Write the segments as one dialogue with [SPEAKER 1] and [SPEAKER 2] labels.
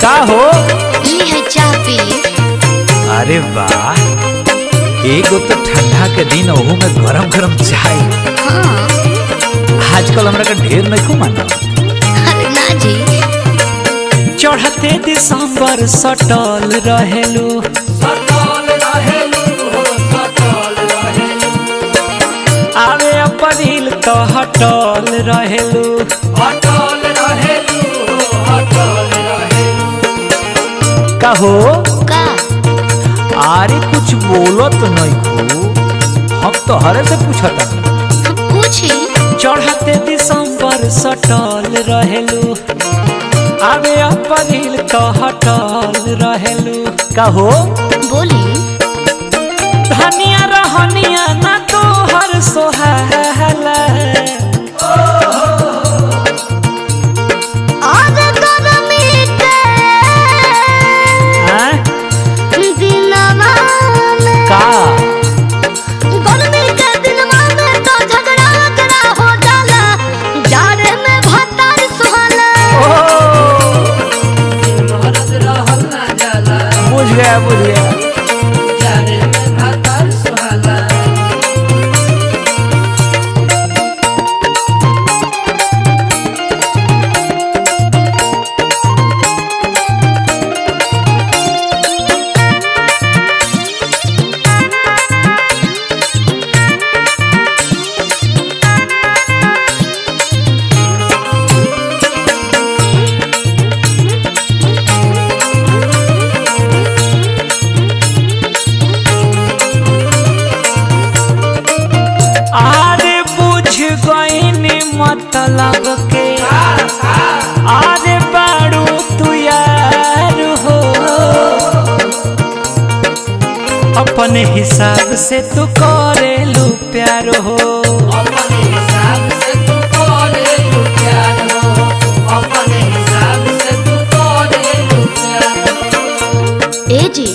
[SPEAKER 1] का हो
[SPEAKER 2] ये है चाय पी।
[SPEAKER 1] अरे वाह, एगो तो ठंडा के दिन ओहू में गरम गरम चाय।
[SPEAKER 2] हाँ।
[SPEAKER 1] आजकल हमरा का ढेर नहीं खू माना।
[SPEAKER 2] अरे ना जी।
[SPEAKER 1] चढ़ते दिसंबर सटल रहेलू, आवे अप्रैल तो हटल रहेलू। कहो
[SPEAKER 2] का
[SPEAKER 1] अरे कुछ बोलो तो नहीं खू, हम तो हरे से पूछता।
[SPEAKER 2] पूछी।
[SPEAKER 1] चढ़ते दिसंबर सटल रहेलू, आवे अप्रैल तो हटल रहेलू। कहो
[SPEAKER 2] बोली।
[SPEAKER 1] धनिया रहनिया ना तो हर सोहाला।
[SPEAKER 2] आज गर्मी के दिनमा में
[SPEAKER 1] का
[SPEAKER 2] गर्मी के दिनमा में तो झगड़ा हो जाला, जाड़े में भतार सुहाला।
[SPEAKER 1] बुझ गया बुझ गया। आरे बुझ गईनी मतलब के, आरे बाड़ू तू यार हो, अपने हिसाब से तू करेलू प्यार हो।
[SPEAKER 2] ए जी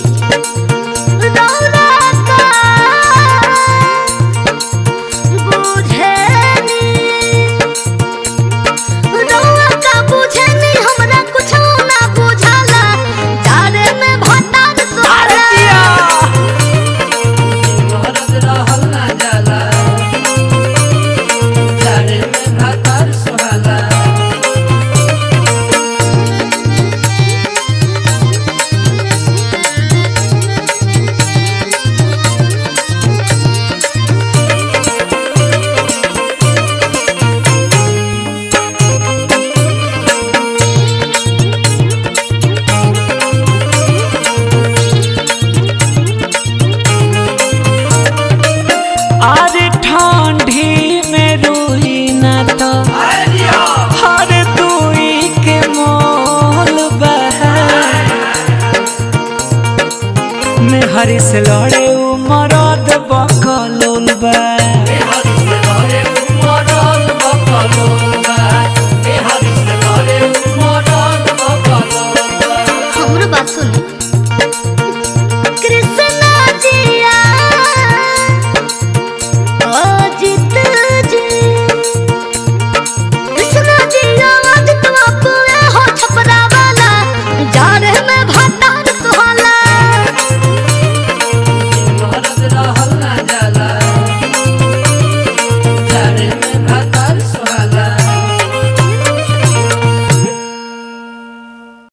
[SPEAKER 2] हरी से लड़े